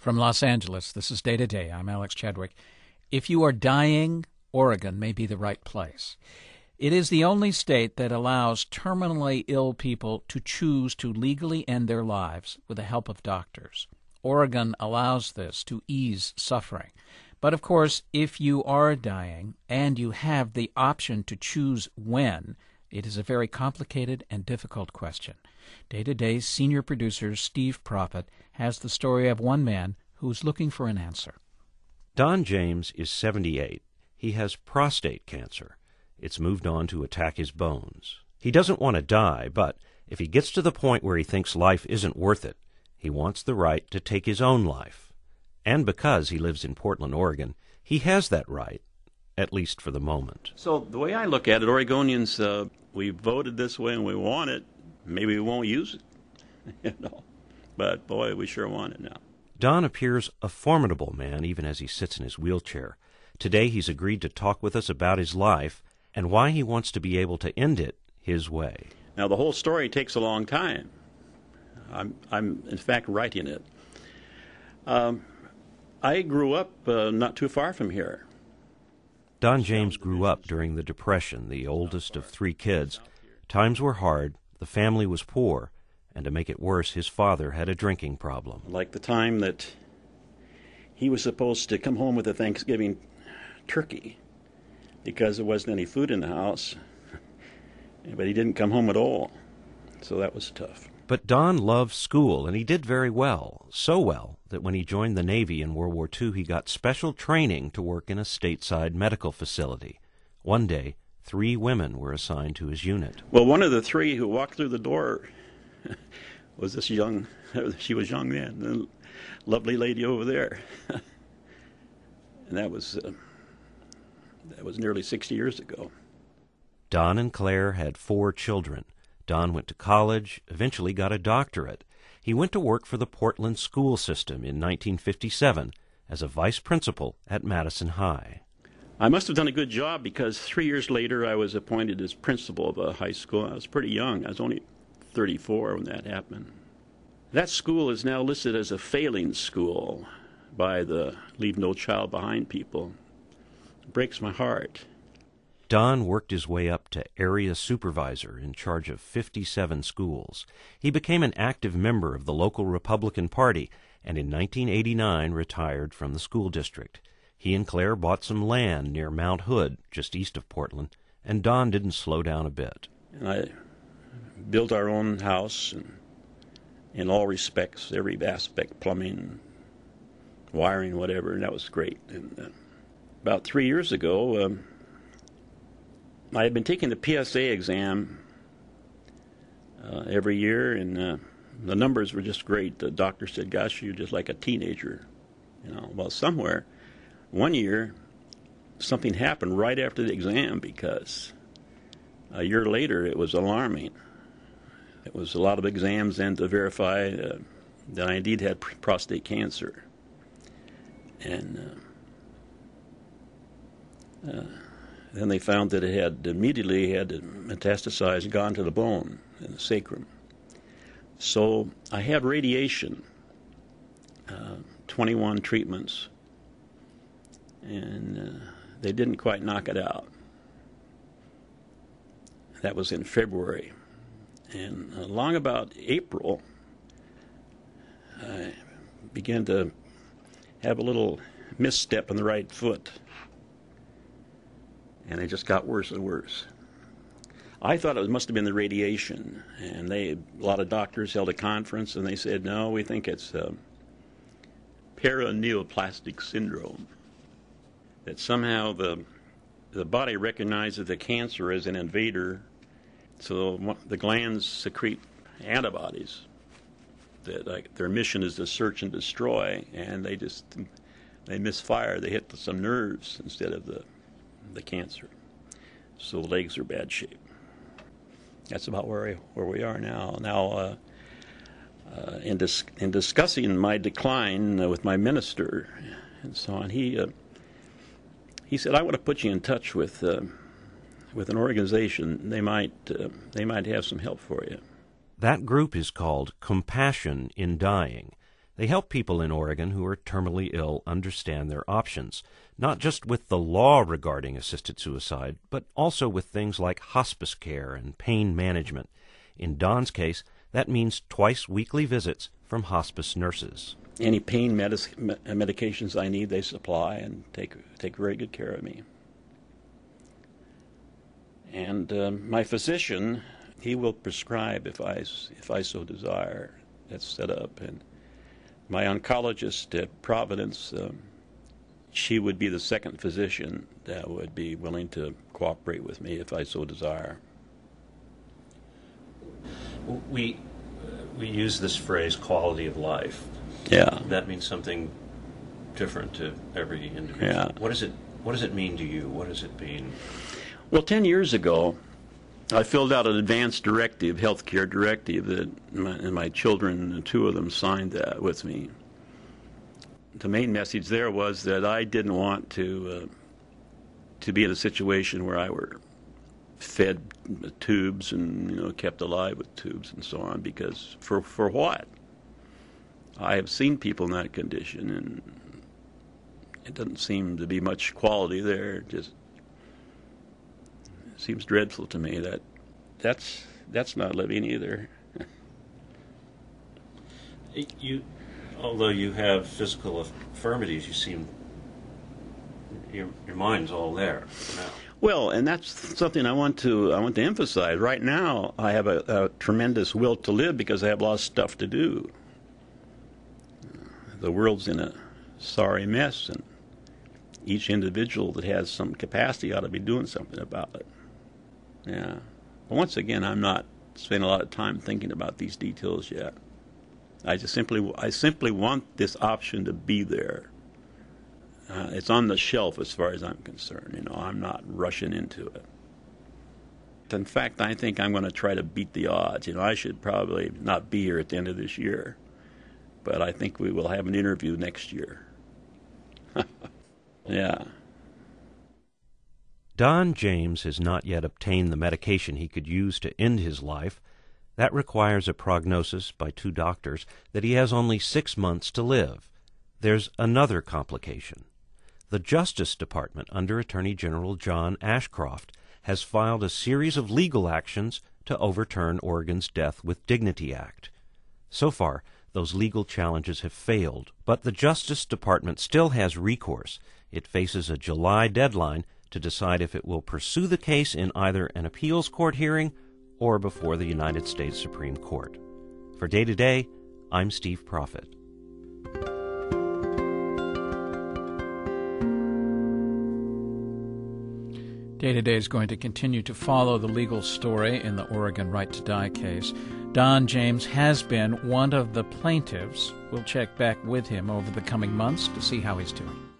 From Los Angeles, this is Day to Day. I'm Alex Chadwick. If you are dying, Oregon may be the right place. It is the only state that allows terminally ill people to choose to legally end their lives with the help of doctors. Oregon allows this to ease suffering. But of course, if you are dying and you have the option to choose when, it is a very complicated and difficult question. Day to Day's senior producer, Steve Prophet, has the story of one man who's looking for an answer. Don James is 78. He has prostate cancer. It's moved on to attack his bones. He doesn't want to die, but if he gets to the point where he thinks life isn't worth it, he wants the right to take his own life. And because he lives in Portland, Oregon, he has that right, at least for the moment. So the way I look at it, Oregonians, we voted this way and we want it. Maybe we won't use it, But boy, we sure want it now. Don appears a formidable man even as he sits in his wheelchair. Today he's agreed to talk with us about his life and why he wants to be able to end it his way. Now the whole story takes a long time. I'm in fact writing it. I grew up not too far from here. Don James grew up during the Depression, the oldest of 3 kids. Times were hard, the family was poor, and to make it worse, his father had a drinking problem. Like the time that he was supposed to come home with a Thanksgiving turkey because there wasn't any food in the house, but he didn't come home at all, so that was tough. But Don loved school, and he did very well, so well that when he joined the Navy in World War II, he got special training to work in a stateside medical facility. One day, 3 women were assigned to his unit. Well, one of the 3 who walked through the door was this young, she was young then, the lovely lady over there. And that was nearly 60 years ago. Don and Claire had 4 children. Don went to college, eventually got a doctorate. He went to work for the Portland school system in 1957 as a vice principal at Madison High. I must have done a good job because 3 years later I was appointed as principal of a high school. I was pretty young. I was only 34 when that happened. That school is now listed as a failing school by the Leave No Child Behind people. It breaks my heart. Don worked his way up to area supervisor in charge of 57 schools. He became an active member of the local Republican Party and in 1989 retired from the school district. He and Claire bought some land near Mount Hood, just east of Portland, and Don didn't slow down a bit. And I built our own house and in all respects, every aspect, plumbing, wiring, whatever, and that was great. And about 3 years ago, I had been taking the PSA exam every year, and the numbers were just great. The doctor said, gosh, you're just like a teenager. Well, somewhere, one year, something happened right after the exam because a year later it was alarming. It was a lot of exams then to verify that I indeed had prostate cancer. And then they found that it had immediately had metastasized and gone to the bone in the sacrum. So I had radiation, 21 treatments, and they didn't quite knock it out. That was in February. And along about April, I began to have a little misstep in the right foot. And it just got worse and worse. I thought it must have been the radiation, and a lot of doctors held a conference, and they said, no, we think it's paraneoplastic syndrome, that somehow the body recognizes the cancer as an invader, so the glands secrete antibodies that their mission is to search and destroy, and they misfire. They hit some nerves instead of the cancer. So the legs are bad shape. That's about where we are now. Now, in discussing my decline with my minister and so on, he said, I want to put you in touch with an organization. They might have some help for you. That group is called Compassion in Dying. They help people in Oregon who are terminally ill understand their options, not just with the law regarding assisted suicide, but also with things like hospice care and pain management. In Don's case, that means twice weekly visits from hospice nurses. Any pain medications I need, they supply and take very good care of me. And my physician, he will prescribe if I so desire. That's set up. And my oncologist at Providence, she would be the second physician that would be willing to cooperate with me if I so desire. We use this phrase quality of life. Yeah. That means something different to every individual. Yeah. What does it mean to you? What does it mean? Well, 10 years ago, I filled out an advance directive, healthcare directive, and my children, 2 of them, signed that with me. The main message there was that I didn't want to be in a situation where I were fed tubes and kept alive with tubes and so on, because for what? I have seen people in that condition, and it doesn't seem to be much quality there. It just seems dreadful to me. That's not living either. Although you have physical infirmities, you seem your mind's all there now. Well, and that's something I want to emphasize. Right now, I have a tremendous will to live because I have a lot of stuff to do. The world's in a sorry mess, and each individual that has some capacity ought to be doing something about it. Yeah. But once again, I'm not spending a lot of time thinking about these details yet. I simply want this option to be there. It's on the shelf as far as I'm concerned. I'm not rushing into it. In fact, I think I'm going to try to beat the odds. I should probably not be here at the end of this year, but I think we will have an interview next year. Yeah. Don James has not yet obtained the medication he could use to end his life. That requires a prognosis by 2 doctors that he has only 6 months to live. There's another complication. The Justice Department, under Attorney General John Ashcroft, has filed a series of legal actions to overturn Oregon's Death with Dignity Act. So far, those legal challenges have failed, but the Justice Department still has recourse. It faces a July deadline to decide if it will pursue the case in either an appeals court hearing or before the United States Supreme Court. For Day to Day, I'm Steve Prophet. Day to Day is going to continue to follow the legal story in the Oregon Right to Die case. Don James has been one of the plaintiffs. We'll check back with him over the coming months to see how he's doing.